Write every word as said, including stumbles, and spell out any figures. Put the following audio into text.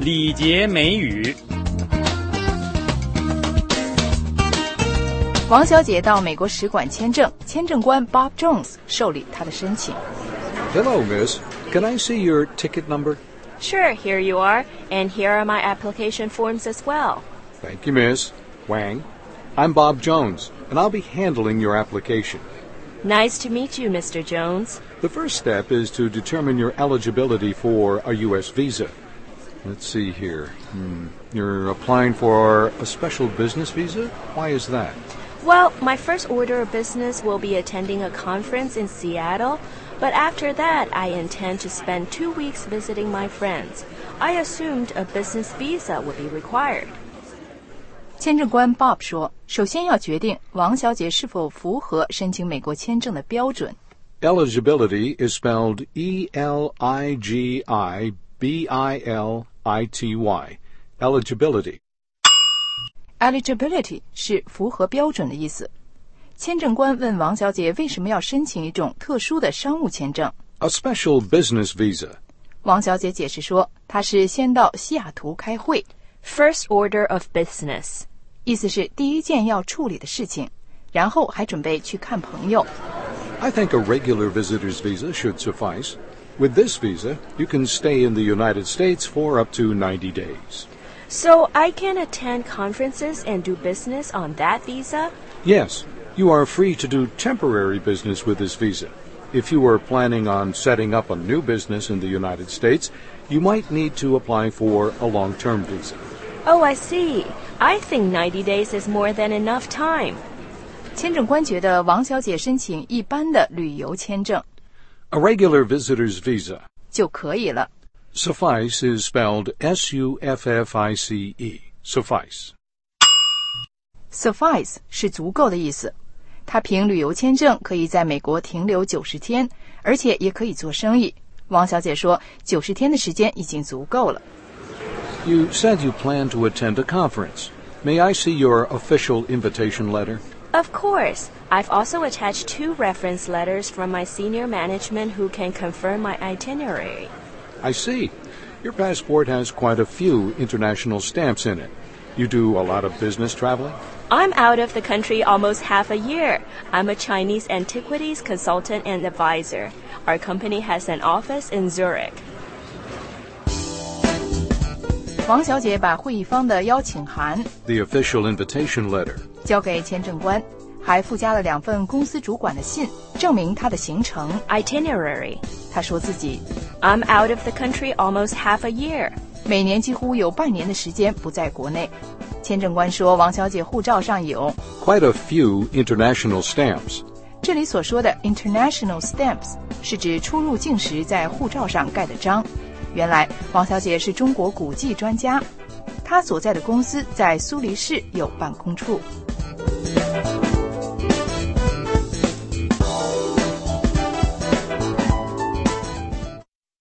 礼节美语。 王小姐到美国使馆签证，签证官 Bob Jones 受理她的申请。 Hello, miss. Can I see your ticket number? Sure, here you are, and here are my application forms as well. Thank you, miss. Wang. I'm Bob Jones, and I'll be handling your application. Nice to meet you, Mister Jones. The first step is to determine your eligibility for a U S visa. Let's see here. Hmm. You're applying for a special business visa? Why is that? Well, my first order of business will be attending a conference in Seattle, but after that, I intend to spend two weeks visiting my friends. I assumed a business visa would be required. 签证官 Bob 说，首先要决定王小姐是否符合申请美国签证的标准。 Eligibility is spelled E L I G I B I L I T Y. Eligibility. Eligibility 是符合标准的意思。签证官问王小姐为什么要申请一种特殊的商务签证。 A special business visa. 王小姐解释说，她是先到西雅图开会。 First order of business. 意思是第一件要处理的事情，然后还准备去看朋友。 I think a regular visitor's visa should suffice. With this visa, you can stay in the United States for up to ninety days. So I can attend conferences and do business on that visa? Yes, you are free to do temporary business with this visa. If you are planning on setting up a new business in the United States, you might need to apply for a long-term visa. Oh, I see. I think ninety days is more than enough time. 签证官觉得王小姐申请一般的旅游签证 A regular visitor's visa 就可以了。 Suffice is spelled S U F F I C E. Suffice. Suffice 是足够的意思。他凭旅游签证可以在美国停留九十天，而且也可以做生意。王小姐说，九十天的时间已经足够了。 You said you plan to attend a conference. May I see your official invitation letter? Of course. I've also attached two reference letters from my senior management who can confirm my itinerary. I see. Your passport has quite a few international stamps in it. You do a lot of business traveling? I'm out of the country almost half a year. I'm a Chinese antiquities consultant and advisor. Our company has an office in Zurich. 王小姐把会议方的邀请函 The official invitation letter. 交给签证官，还附加了两份公司主管的信，证明她的行程 Itinerary. 她说自己 I'm out of the country almost half a year. 每年几乎有半年的时间不在国内。签证官说，王小姐护照上有 Quite a few international stamps. 这里所说的 international stamps 是指出入境时在护照上盖的章。原来王小姐是中国古迹专家，她所在的公司在苏黎世有办公处。